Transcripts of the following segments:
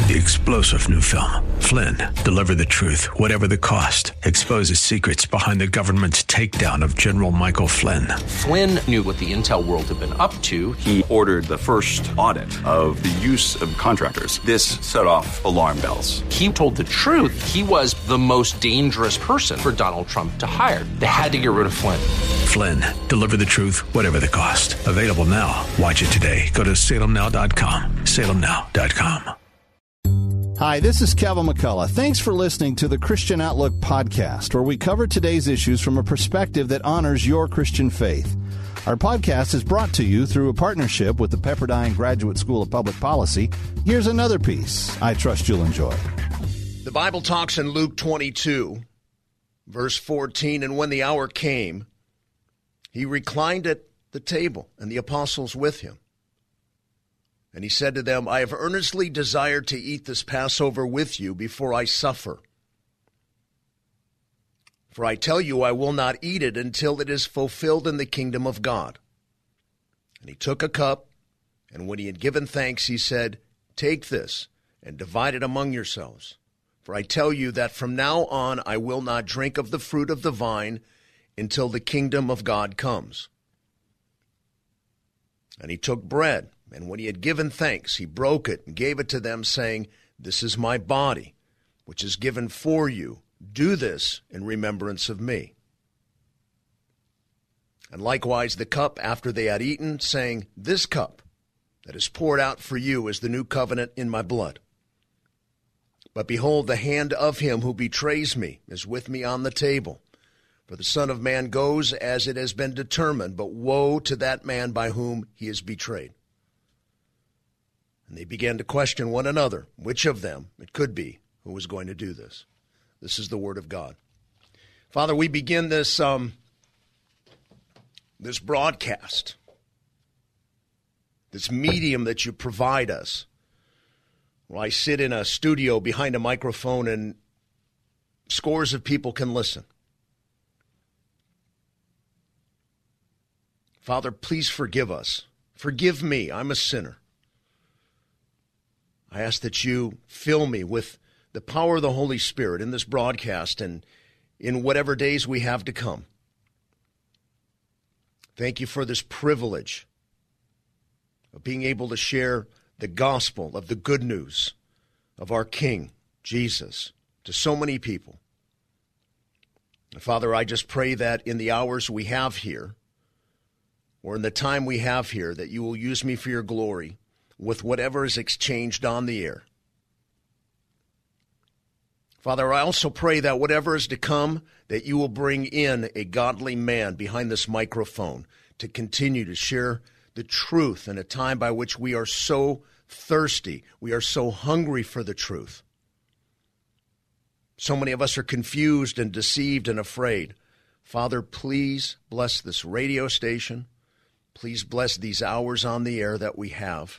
The explosive new film, Flynn, deliver the truth, whatever the cost, exposes secrets behind the government's takedown of General Michael Flynn. Flynn knew what the intel world had been up to. He ordered the first audit of the use of contractors. This set off alarm bells. He told the truth. He was the most dangerous person for Donald Trump to hire. They had to get rid of Flynn. Flynn, deliver the truth, whatever the cost. Available now. Watch it today. Go to salemnow.com. salemnow.com. Hi, this is Kevin McCullough. Thanks for listening to the Christian Outlook podcast, where we cover today's issues from a perspective that honors your Christian faith. Our podcast is brought to you through a partnership with the Pepperdine Graduate School of Public Policy. Here's another piece I trust you'll enjoy. The Bible talks in Luke 22, verse 14, and when the hour came, he reclined at the table, and the apostles with him. And he said to them, I have earnestly desired to eat this Passover with you before I suffer. For I tell you, I will not eat it until it is fulfilled in the kingdom of God. And he took a cup, and when he had given thanks, he said, take this and divide it among yourselves. For I tell you that from now on I will not drink of the fruit of the vine until the kingdom of God comes. And he took bread, and when he had given thanks, he broke it and gave it to them, saying, this is my body, which is given for you. Do this in remembrance of me. And likewise the cup after they had eaten, saying, this cup that is poured out for you is the new covenant in my blood. But behold, the hand of him who betrays me is with me on the table. For the Son of Man goes as it has been determined, but woe to that man by whom he is betrayed. And they began to question one another, which of them it could be who was going to do this. This is the word of God. Father, we begin this broadcast, this medium that you provide us. Well, I sit in a studio behind a microphone and scores of people can listen. Father, please forgive us. Forgive me. I'm a sinner. I ask that you fill me with the power of the Holy Spirit in this broadcast and in whatever days we have to come. Thank you for this privilege of being able to share the gospel of the good news of our King, Jesus, to so many people. And Father, I just pray that in the hours we have here, or in the time we have here, that you will use me for your glory with whatever is exchanged on the air. Father, I also pray that whatever is to come, that you will bring in a godly man behind this microphone to continue to share the truth in a time by which we are so thirsty, we are so hungry for the truth. So many of us are confused and deceived and afraid. Father, please bless this radio station. Please bless these hours on the air that we have.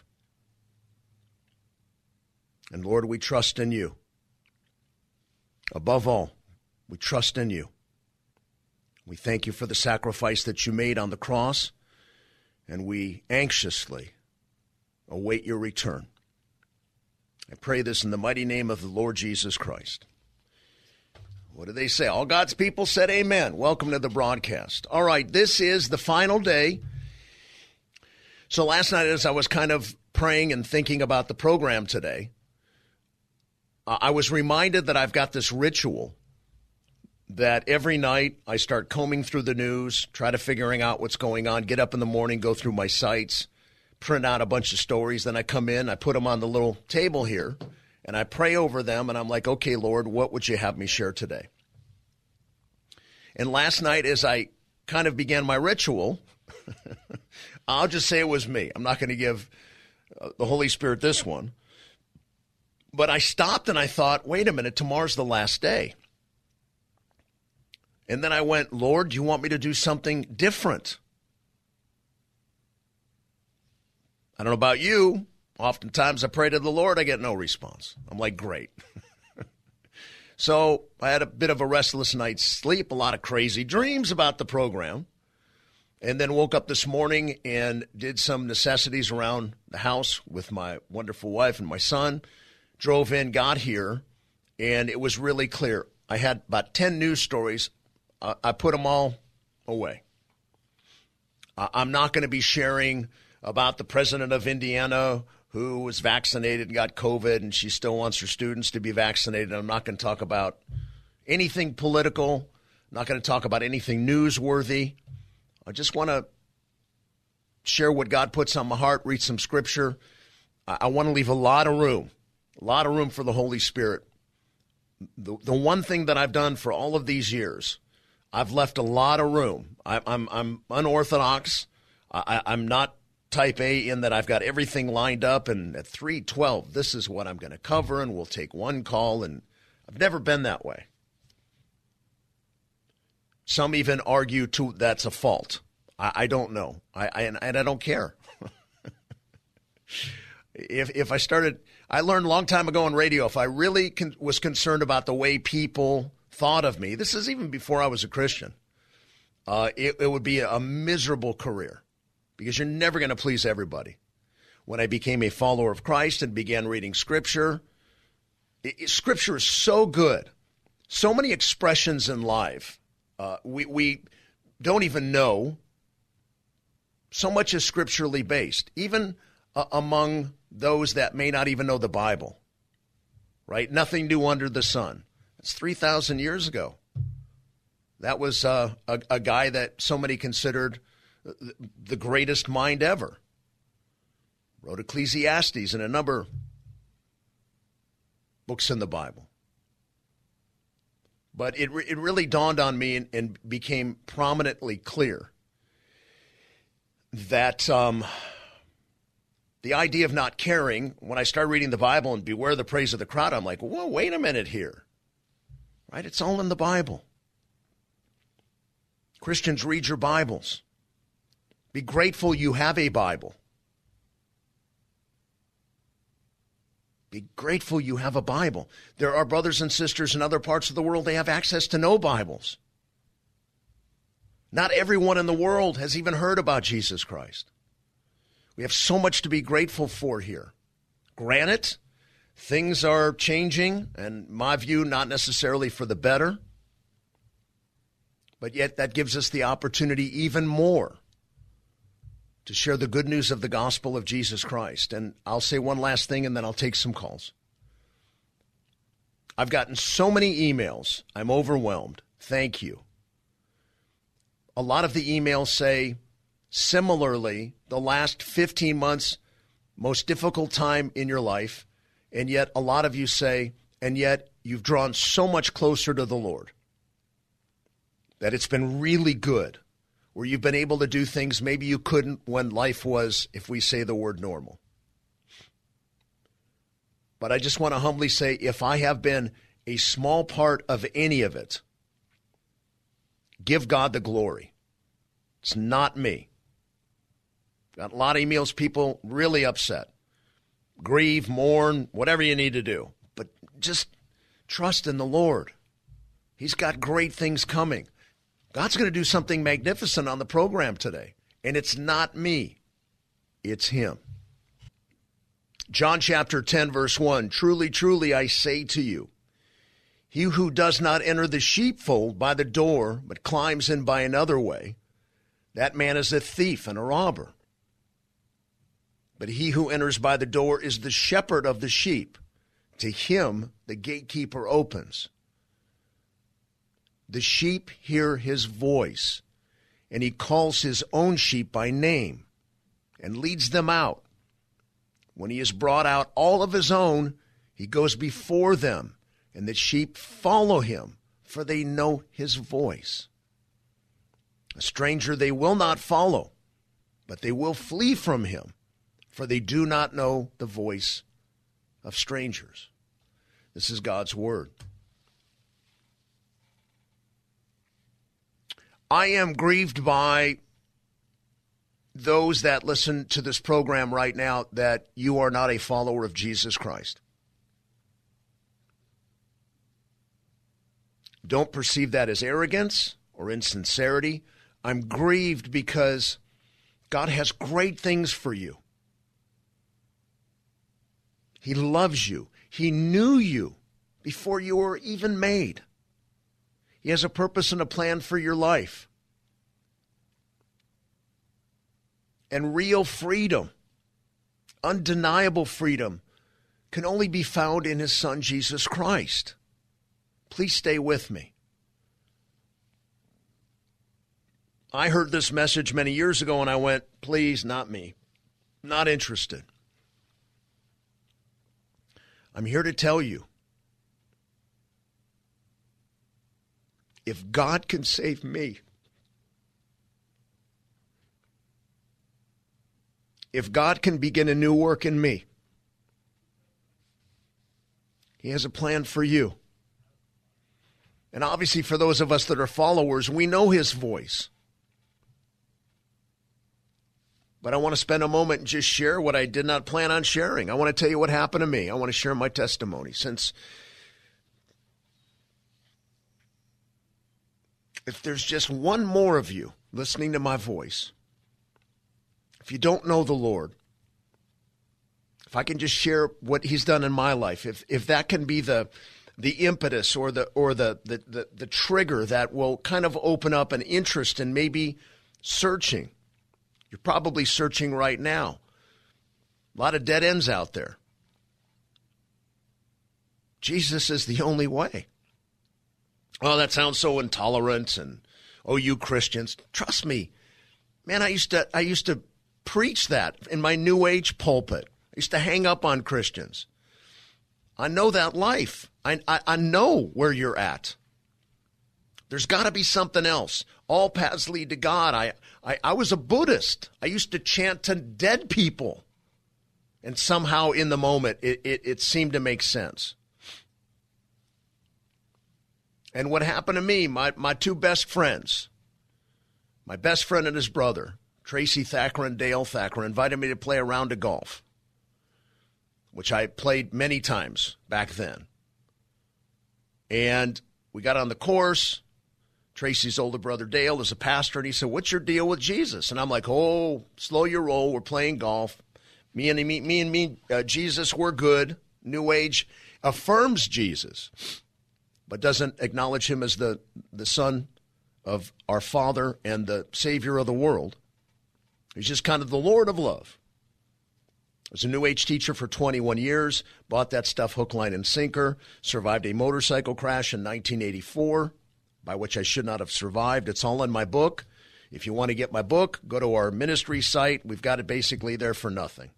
And Lord, we trust in you. Above all, we trust in you. We thank you for the sacrifice that you made on the cross, and we anxiously await your return. I pray this in the mighty name of the Lord Jesus Christ. What do they say? All God's people said amen. Welcome to the broadcast. All right, this is the final day. So last night, as I was kind of praying and thinking about the program today, I was reminded that I've got this ritual that every night I start combing through the news, try to figuring out what's going on, get up in the morning, go through my sites, print out a bunch of stories. Then I come in, I put them on the little table here, and I pray over them, and I'm like, okay, Lord, what would you have me share today? And last night, as I kind of began my ritual, I'll just say it was me. I'm not going to give the Holy Spirit this one. But I stopped and I thought, wait a minute, tomorrow's the last day. And then I went, Lord, do you want me to do something different? I don't know about you. Oftentimes I pray to the Lord, I get no response. I'm like, great. So I had a bit of a restless night's sleep, a lot of crazy dreams about the program. And then woke up this morning and did some necessities around the house with my wonderful wife and my son. drove in, got here, and it was really clear. I had about 10 news stories. I put them all away. I'm not going to be sharing about the president of Indiana who was vaccinated and got COVID, and she still wants her students to be vaccinated. I'm not going to talk about anything political. I'm not going to talk about anything newsworthy. I just want to share what God puts on my heart, read some scripture. I want to leave a lot of room for the Holy Spirit. The one thing that I've done for all of these years, I've left a lot of room. I'm unorthodox. I'm not type A in that I've got everything lined up, and at 3:12, this is what I'm going to cover, and we'll take one call, and I've never been that way. Some even argue that's a fault. I don't know. And I don't care. If I started, I learned a long time ago on radio, if I really was concerned about the way people thought of me, this is even before I was a Christian, it would be a miserable career because you're never going to please everybody. When I became a follower of Christ and began reading Scripture, Scripture is so good. So many expressions in life. We don't even know. So much is scripturally based, even among those that may not even know the Bible, right? Nothing new under the sun. It's 3,000 years ago. That was a guy that so many considered the greatest mind ever. Wrote Ecclesiastes and a number of books in the Bible. But it really dawned on me and became prominently clear that the idea of not caring, when I started reading the Bible and beware the praise of the crowd, I'm like, whoa, wait a minute here. Right? It's all in the Bible. Christians, read your Bibles. Be grateful you have a Bible. Be grateful you have a Bible. There are brothers and sisters in other parts of the world, they have access to no Bibles. Not everyone in the world has even heard about Jesus Christ. We have so much to be grateful for here. Granted, things are changing, and my view, not necessarily for the better. But yet that gives us the opportunity even more to share the good news of the gospel of Jesus Christ. And I'll say one last thing, and then I'll take some calls. I've gotten so many emails. I'm overwhelmed. Thank you. A lot of the emails say, similarly, the last 15 months, most difficult time in your life. And yet a lot of you say, and yet you've drawn so much closer to the Lord that it's been really good, where you've been able to do things maybe you couldn't when life was, if we say the word normal. But I just want to humbly say, if I have been a small part of any of it, give God the glory. It's not me. Got a lot of emails, people really upset. Grieve, mourn, whatever you need to do. But just trust in the Lord. He's got great things coming. God's going to do something magnificent on the program today. And it's not me. It's him. John chapter 10, verse 1. Truly, truly, I say to you, he who does not enter the sheepfold by the door, but climbs in by another way, that man is a thief and a robber. But he who enters by the door is the shepherd of the sheep. To him the gatekeeper opens. The sheep hear his voice, and he calls his own sheep by name and leads them out. When he has brought out all of his own, he goes before them, and the sheep follow him, for they know his voice. A stranger they will not follow, but they will flee from him, for they do not know the voice of strangers. This is God's word. I am grieved by those that listen to this program right now that you are not a follower of Jesus Christ. Don't perceive that as arrogance or insincerity. I'm grieved because God has great things for you. He loves you. He knew you before you were even made. He has a purpose and a plan for your life. And real freedom, undeniable freedom, can only be found in his Son, Jesus Christ. Please stay with me. I heard this message many years ago and I went, please, not me. Not interested. I'm here to tell you, if God can save me, if God can begin a new work in me, he has a plan for you. And obviously for those of us that are followers, we know his voice. But I want to spend a moment and just share what I did not plan on sharing. I want to tell you what happened to me. I want to share my testimony. Since if there's just one more of you listening to my voice, if you don't know the Lord, if I can just share what he's done in my life, if that can be the impetus or the trigger that will kind of open up an interest in maybe searching. You're probably searching right now. A lot of dead ends out there. Jesus is the only way. Oh, that sounds so intolerant and, oh, you Christians. Trust me, man, I used to preach that in my New Age pulpit. I used to hang up on Christians. I know that life. I know where you're at. There's got to be something else. All paths lead to God. I was a Buddhist. I used to chant to dead people. And somehow in the moment, it seemed to make sense. And what happened to me, my two best friends, my best friend and his brother, Tracy Thacker and Dale Thacker, invited me to play a round of golf, which I played many times back then. And we got on the course. Tracy's older brother, Dale, is a pastor, and he said, what's your deal with Jesus? And I'm like, oh, slow your roll. We're playing golf. Me and Jesus, we're good. New Age affirms Jesus, but doesn't acknowledge him as the Son of our Father and the Savior of the world. He's just kind of the Lord of love. I was a New Age teacher for 21 years, bought that stuff hook, line, and sinker, survived a motorcycle crash in 1984, by which I should not have survived. It's all in my book. If you want to get my book, go to our ministry site. We've got it basically there for nothing.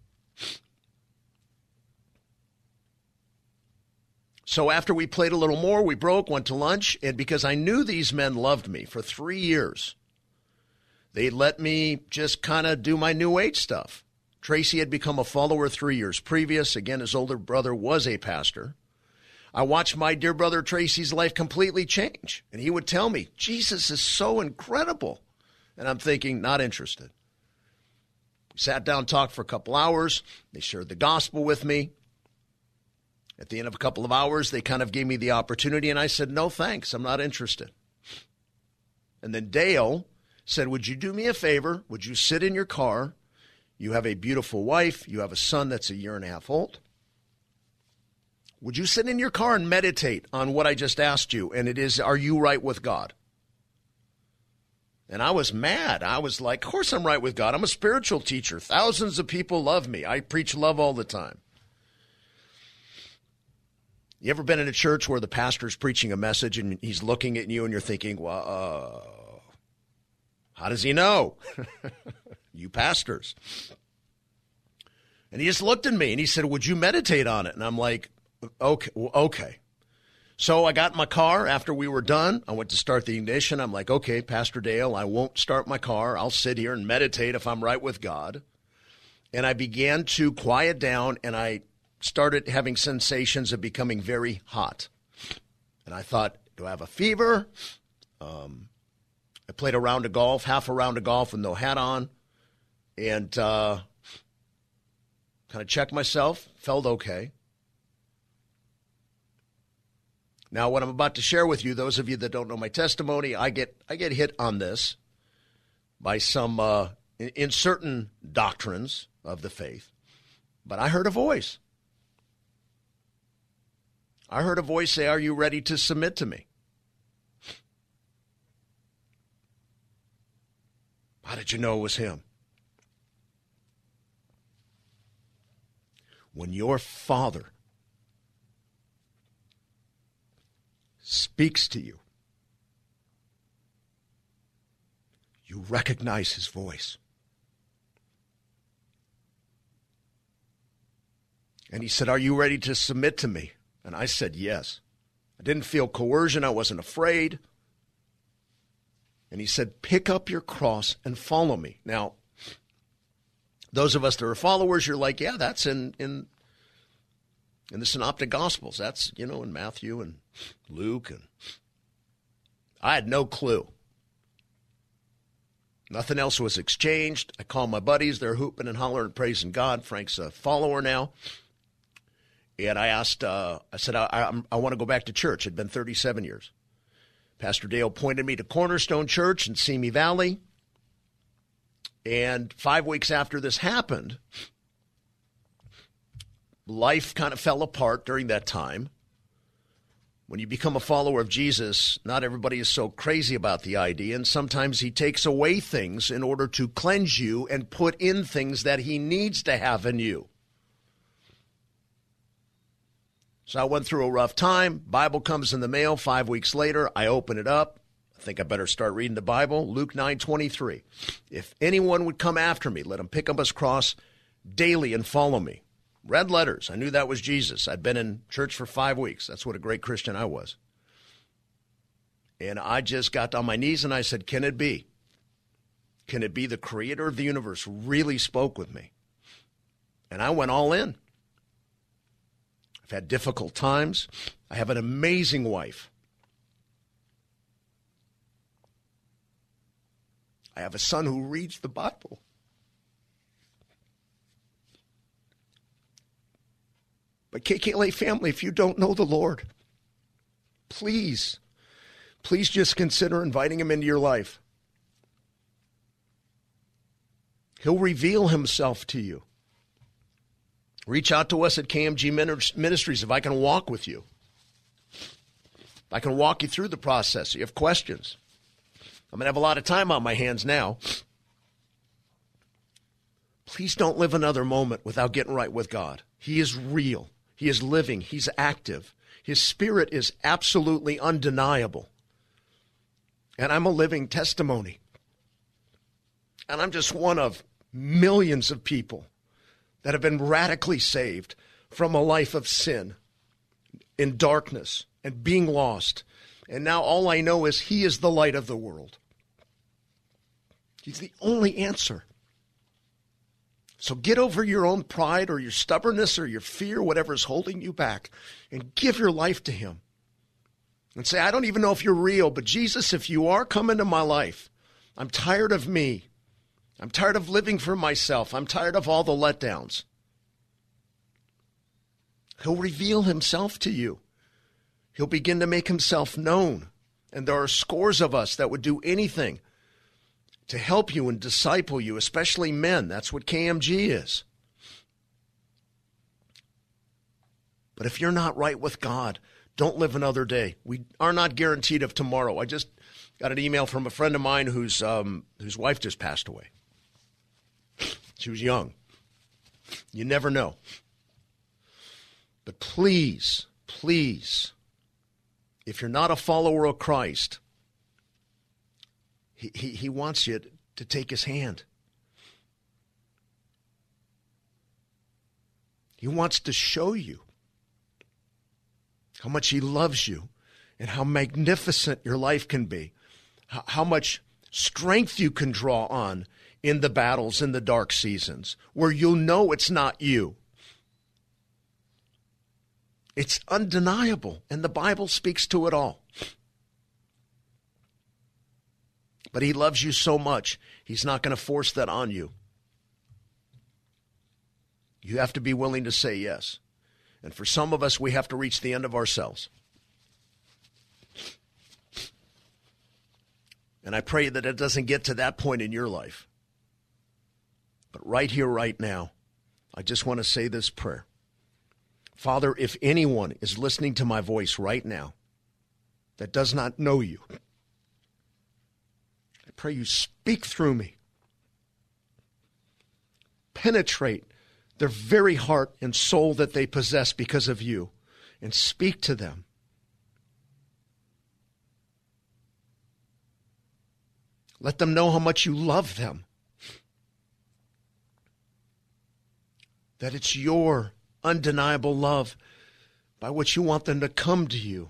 So after we played a little more, we broke, went to lunch, and because I knew these men loved me for 3 years, they let me just kind of do my New Age stuff. Tracy had become a follower 3 years previous. Again, his older brother was a pastor. I watched my dear brother Tracy's life completely change. And he would tell me, Jesus is so incredible. And I'm thinking, not interested. We sat down, talked for a couple hours. They shared the gospel with me. At the end of a couple of hours, they kind of gave me the opportunity. And I said, no, thanks. I'm not interested. And then Dale said, would you do me a favor? Would you sit in your car? You have a beautiful wife. You have a son that's 1.5 years old. Would you sit in your car and meditate on what I just asked you? And it is, are you right with God? And I was mad. I was like, of course I'm right with God. I'm a spiritual teacher. Thousands of people love me. I preach love all the time. You ever been in a church where the pastor's preaching a message and he's looking at you and you're thinking, well, how does he know? You pastors. And he just looked at me and he said, would you meditate on it? And I'm like, okay. So I got in my car after we were done. I went to start the ignition. I'm like, okay, Pastor Dale, I won't start my car. I'll sit here and meditate if I'm right with God. And I began to quiet down, and I started having sensations of becoming very hot. And I thought, do I have a fever? I played a round of golf, half a round of golf with no hat on, and kind of checked myself, felt okay. Now, what I'm about to share with you, those of you that don't know my testimony, I get hit on this by some, in certain doctrines of the faith. But I heard a voice. I heard a voice say, "Are you ready to submit to me?" How did you know it was him? When your Father speaks to you, you recognize his voice. And he said, "Are you ready to submit to me?" And I said, yes. I didn't feel coercion. I wasn't afraid. And he said, "Pick up your cross and follow me." Now, those of us that are followers, you're like, yeah, that's in the Synoptic Gospels. That's, in Matthew and Luke. And I had no clue. Nothing else was exchanged. I called my buddies. They're hooping and hollering, praising God. Frank's a follower now. And I asked, I said, I want to go back to church. It had been 37 years. Pastor Dale pointed me to Cornerstone Church in Simi Valley. And 5 weeks after this happened, life kind of fell apart during that time. When you become a follower of Jesus, not everybody is so crazy about the idea, and sometimes he takes away things in order to cleanse you and put in things that he needs to have in you. So I went through a rough time. Bible comes in the mail 5 weeks later. I open it up. I think I better start reading the Bible. Luke 9:23. If anyone would come after me, let him pick up his cross daily and follow me. Red letters. I knew that was Jesus. I'd been in church for 5 weeks. That's what a great Christian I was. And I just got on my knees and I said, can it be? Can it be the creator of the universe really spoke with me? And I went all in. I've had difficult times. I have an amazing wife. I have a son who reads the Bible. But KKLA family, if you don't know the Lord, please just consider inviting him into your life. He'll reveal himself to you. Reach out to us at KMG Ministries if I can walk with you. If I can walk you through the process. You have questions. I'm going to have a lot of time on my hands now. Please don't live another moment without getting right with God. He is real. He is living. He's active. His spirit is absolutely undeniable. And I'm a living testimony. And I'm just one of millions of people that have been radically saved from a life of sin, in darkness, and being lost. And now all I know is he is the light of the world. He's the only answer. So get over your own pride or your stubbornness or your fear, whatever is holding you back, and give your life to him. And say, I don't even know if you're real, but Jesus, if you are, come into my life. I'm tired of me. I'm tired of living for myself. I'm tired of all the letdowns. He'll reveal himself to you. He'll begin to make himself known. And there are scores of us that would do anything to help you and disciple you, especially men. That's what KMG is. But if you're not right with God, don't live another day. We are not guaranteed of tomorrow. I just got an email from a friend of mine whose wife just passed away. She was young. You never know. But please, if you're not a follower of Christ, he wants you to take his hand. He wants to show you how much he loves you and how magnificent your life can be, how much strength you can draw on in the battles, in the dark seasons, where you'll know it's not you. It's undeniable, and the Bible speaks to it all. But he loves you so much, he's not going to force that on you. You have to be willing to say yes. And for some of us, we have to reach the end of ourselves. And I pray that it doesn't get to that point in your life. But right here, right now, I just want to say this prayer. Father, if anyone is listening to my voice right now that does not know you, I pray you speak through me. Penetrate their very heart and soul that they possess because of you, and speak to them. Let them know how much you love them. That it's your undeniable love by which you want them to come to you.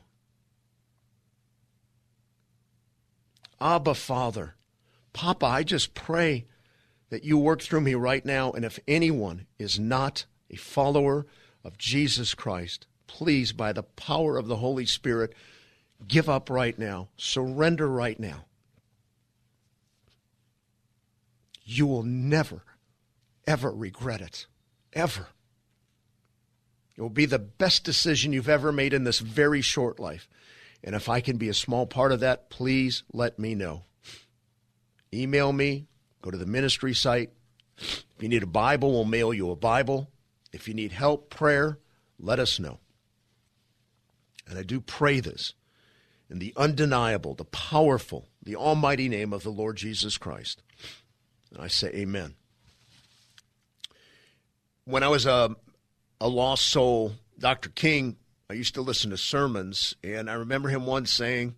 Abba, Father, Papa, I just pray that you work through me right now, and if anyone is not a follower of Jesus Christ, please, by the power of the Holy Spirit, give up right now. Surrender right now. You will never, ever regret it. Ever. It will be the best decision you've ever made in this very short life. And if I can be a small part of that, please let me know. Email me. Go to the ministry site. If you need a Bible, we'll mail you a Bible. If you need help, prayer, let us know. And I do pray this in the undeniable, the powerful, the almighty name of the Lord Jesus Christ. And I say amen. When I was a lost soul, Dr. King, I used to listen to sermons, and I remember him once saying,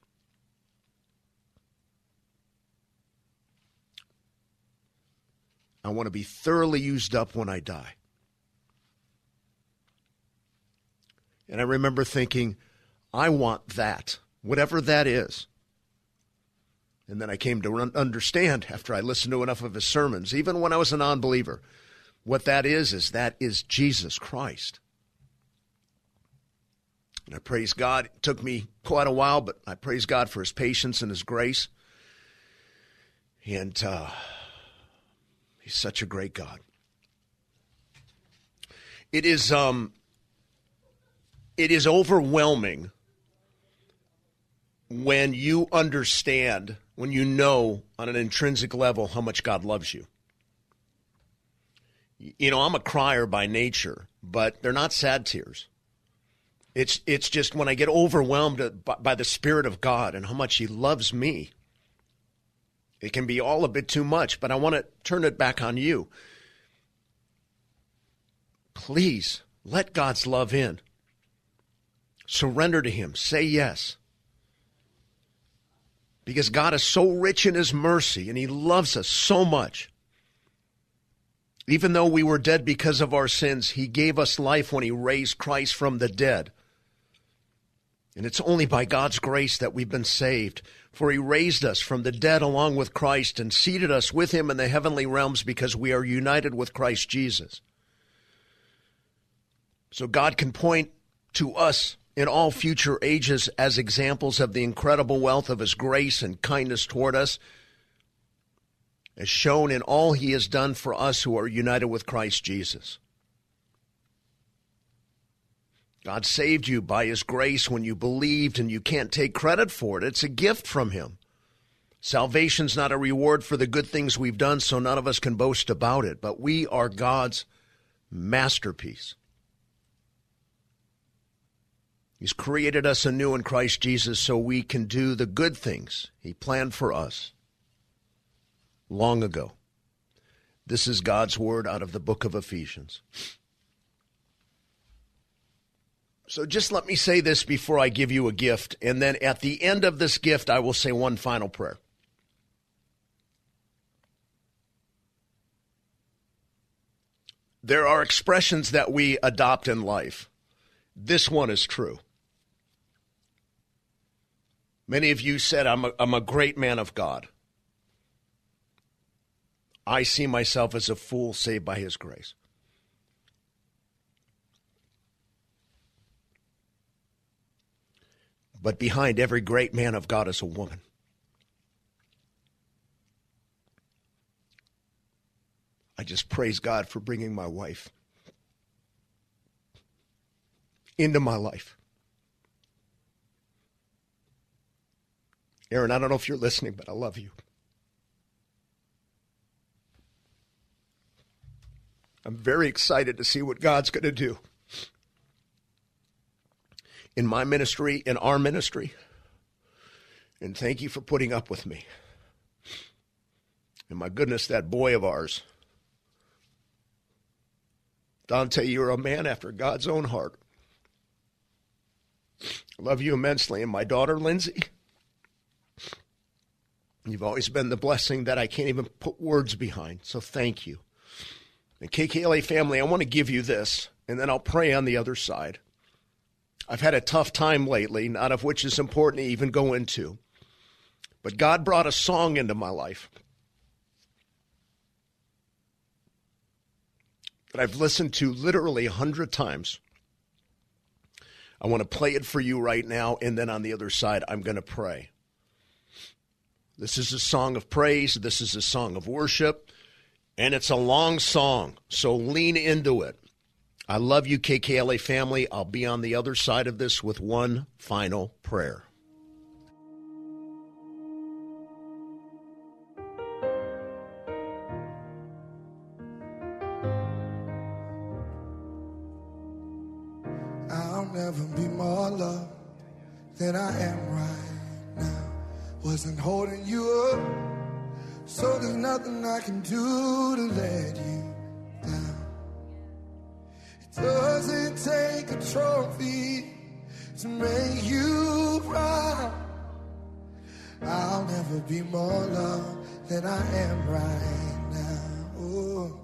I want to be thoroughly used up when I die. And I remember thinking, I want that, whatever that is. And then I came to understand after I listened to enough of his sermons, even when I was a non-believer, what that is Jesus Christ. And I praise God. It took me quite a while, but I praise God for his patience and his grace. And he's such a great God. It is overwhelming when you understand, when you know on an intrinsic level how much God loves you. You know, I'm a crier by nature, but they're not sad tears. It's just when I get overwhelmed by the Spirit of God and how much he loves me, it can be all a bit too much, but I want to turn it back on you. Please, let God's love in. Surrender to him. Say yes. Because God is so rich in his mercy, and he loves us so much. Even though we were dead because of our sins, he gave us life when he raised Christ from the dead. And it's only by God's grace that we've been saved. For he raised us from the dead along with Christ and seated us with him in the heavenly realms because we are united with Christ Jesus. So God can point to us in all future ages as examples of the incredible wealth of his grace and kindness toward us, as shown in all he has done for us who are united with Christ Jesus. God saved you by his grace when you believed, and you can't take credit for it. It's a gift from him. Salvation's not a reward for the good things we've done, so none of us can boast about it. But we are God's masterpiece. He's created us anew in Christ Jesus so we can do the good things he planned for us long ago. This is God's word out of the book of Ephesians. So just let me say this before I give you a gift, and then at the end of this gift, I will say one final prayer. There are expressions that we adopt in life. This one is true. Many of you said, I'm a great man of God. I see myself as a fool saved by his grace. But behind every great man of God is a woman. I just praise God for bringing my wife into my life. Aaron, I don't know if you're listening, but I love you. I'm very excited to see what God's going to do in my ministry, in our ministry. And thank you for putting up with me. And my goodness, that boy of ours, Dante, you're a man after God's own heart. I love you immensely. And my daughter, Lindsay, you've always been the blessing that I can't even put words behind. So thank you. And KKLA family, I want to give you this, and then I'll pray on the other side. I've had a tough time lately, not of which is important to even go into. But God brought a song into my life that I've listened to literally 100 times. I want to play it for you right now, and then on the other side, I'm going to pray. This is a song of praise. This is a song of worship, and it's a long song, so lean into it. I love you, KKLA family. I'll be on the other side of this with one final prayer. I'll never be more loved than I am right now. Wasn't holding you up, so there's nothing I can do to let you down. It doesn't take a trophy to make you proud. I'll never be more loved than I am right now. Ooh.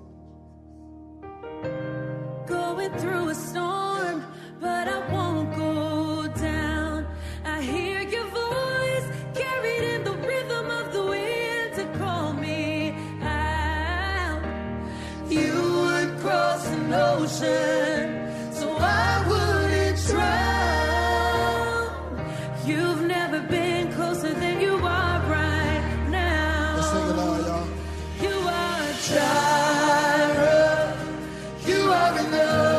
Going through a storm, but I won't go down. I hear your voice carried in the rhythm of the wind to call me out. You would cross an ocean so I wouldn't drown. You've never been closer than you are right now. Let's sing it loud, y'all. You are Jireh. You are enough.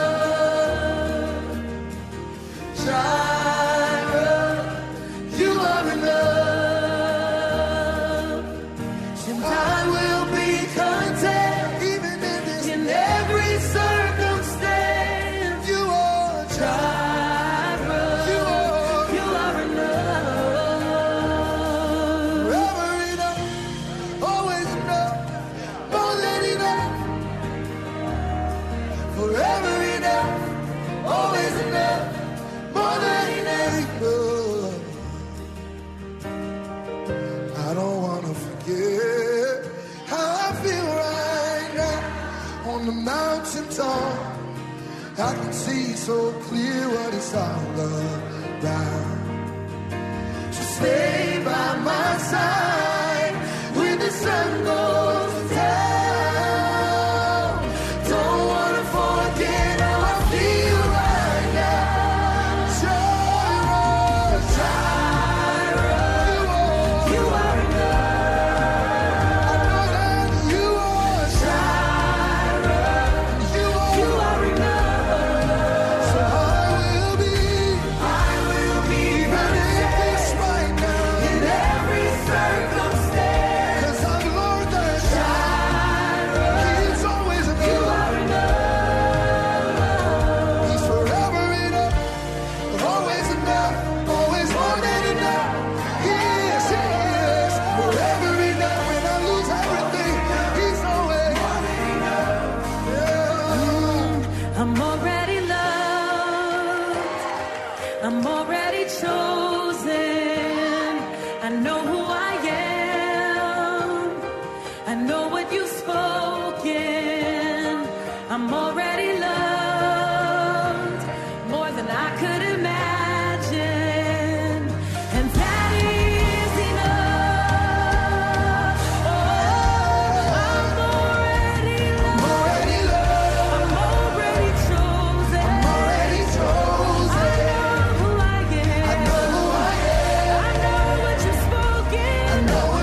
I can see so clear what it's all about. So stay by my side when the sun goes down. Don't wanna forget how I feel right now. Jireh, Jireh, you are enough. I know that you are Jireh, you are enough. I know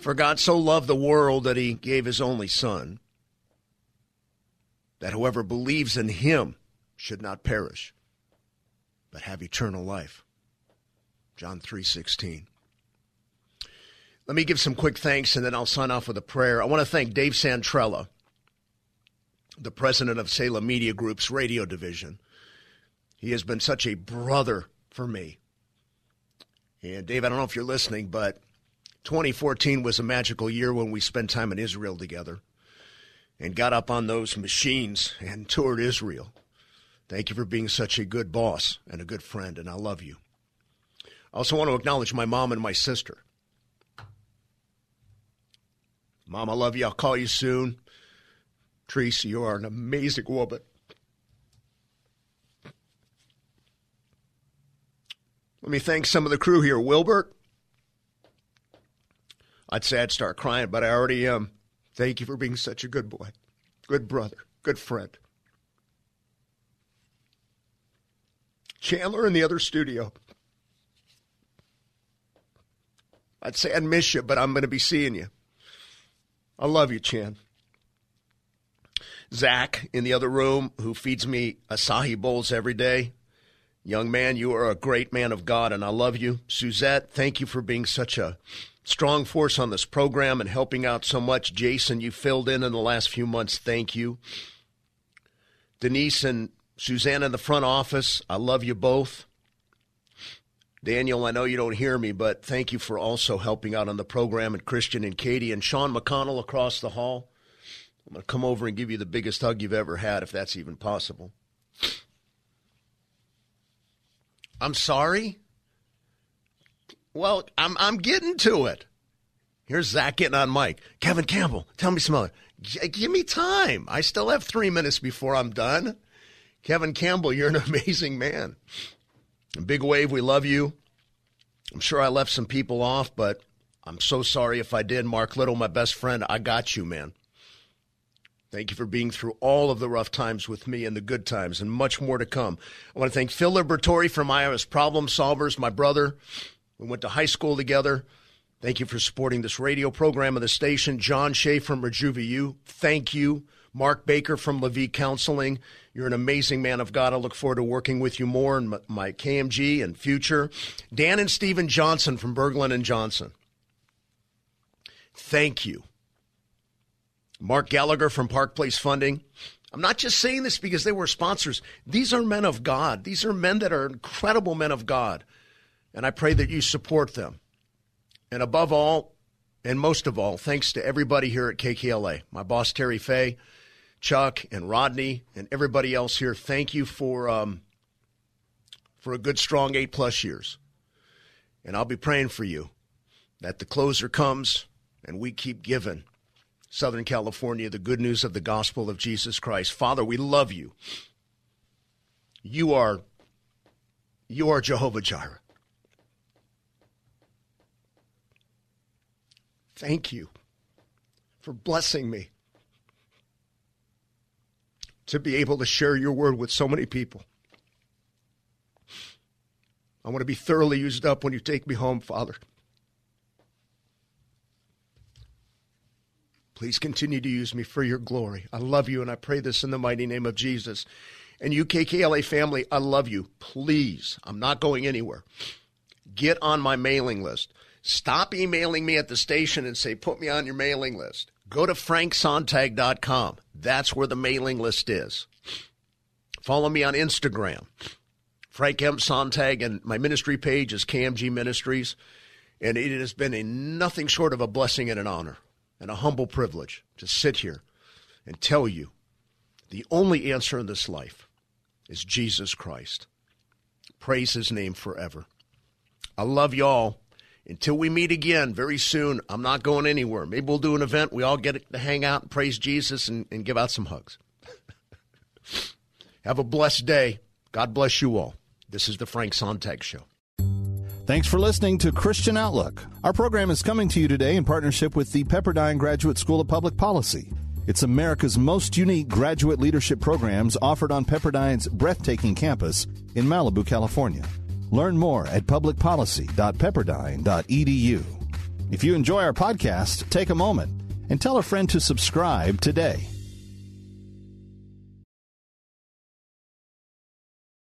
For God so loved the world that he gave his only Son, that whoever believes in him should not perish, but have eternal life. John 3:16. Let me give some quick thanks, and then I'll sign off with a prayer. I want to thank Dave Santrella, the president of Salem Media Group's radio division. He has been such a brother for me. And Dave, I don't know if you're listening, but 2014 was a magical year when we spent time in Israel together and got up on those machines and toured Israel. Thank you for being such a good boss and a good friend, and I love you. I also want to acknowledge my mom and my sister. Mom, I love you. I'll call you soon. Teresa, you are an amazing woman. Let me thank some of the crew here. Wilbert, I'd say I'd start crying, but I already am. Thank you for being such a good boy, good brother, good friend. Chandler in the other studio. I'd say I'd miss you, but I'm going to be seeing you. I love you, Chan. Zach in the other room, who feeds me acai bowls every day. Young man, you are a great man of God, and I love you. Suzette, thank you for being such a strong force on this program and helping out so much. Jason, you filled in the last few months. Thank you. Denise and Suzanne in the front office, I love you both. Daniel, I know you don't hear me, but thank you for also helping out on the program, and Christian and Katie and Sean McConnell across the hall. I'm going to come over and give you the biggest hug you've ever had, if that's even possible. I'm sorry? Well, I'm getting to it. Here's Zach getting on mic. Kevin Campbell, tell me some other. Give me time. I still have 3 minutes before I'm done. Kevin Campbell, you're an amazing man. Big Wave, we love you. I'm sure I left some people off, but I'm so sorry if I did. Mark Little, my best friend, I got you, man. Thank you for being through all of the rough times with me and the good times, and much more to come. I want to thank Phil Libertori from Iowa's Problem Solvers, my brother. We went to high school together. Thank you for supporting this radio program of the station. John Shea from RejuviU, thank you. Mark Baker from Levy Counseling, you're an amazing man of God. I look forward to working with you more in my KMG and future. Dan and Stephen Johnson from Berglund & Johnson, thank you. Mark Gallagher from Park Place Funding. I'm not just saying this because they were sponsors. These are men of God. These are men that are incredible men of God. And I pray that you support them. And above all, and most of all, thanks to everybody here at KKLA. My boss, Terry Fay, Chuck, and Rodney, and everybody else here. Thank you for a good, strong 8+ years. And I'll be praying for you that the closer comes and we keep giving Southern California the good news of the gospel of Jesus Christ. Father, we love you. You are Jehovah Jireh. Thank you for blessing me to be able to share your word with so many people. I want to be thoroughly used up when you take me home, Father. Please continue to use me for your glory. I love you, and I pray this in the mighty name of Jesus. And you, KKLA family, I love you. Please, I'm not going anywhere. Get on my mailing list. Stop emailing me at the station and say, put me on your mailing list. Go to franksontag.com. That's where the mailing list is. Follow me on Instagram, Frank M. Sontag, and my ministry page is KMG Ministries. And it has been nothing short of a blessing and an honor and a humble privilege to sit here and tell you the only answer in this life is Jesus Christ. Praise his name forever. I love y'all. Until we meet again very soon, I'm not going anywhere. Maybe we'll do an event. We all get to hang out and praise Jesus and give out some hugs. Have a blessed day. God bless you all. This is the Frank Sontag Show. Thanks for listening to Christian Outlook. Our program is coming to you today in partnership with the Pepperdine Graduate School of Public Policy. It's America's most unique graduate leadership programs offered on Pepperdine's breathtaking campus in Malibu, California. Learn more at publicpolicy.pepperdine.edu. If you enjoy our podcast, take a moment and tell a friend to subscribe today.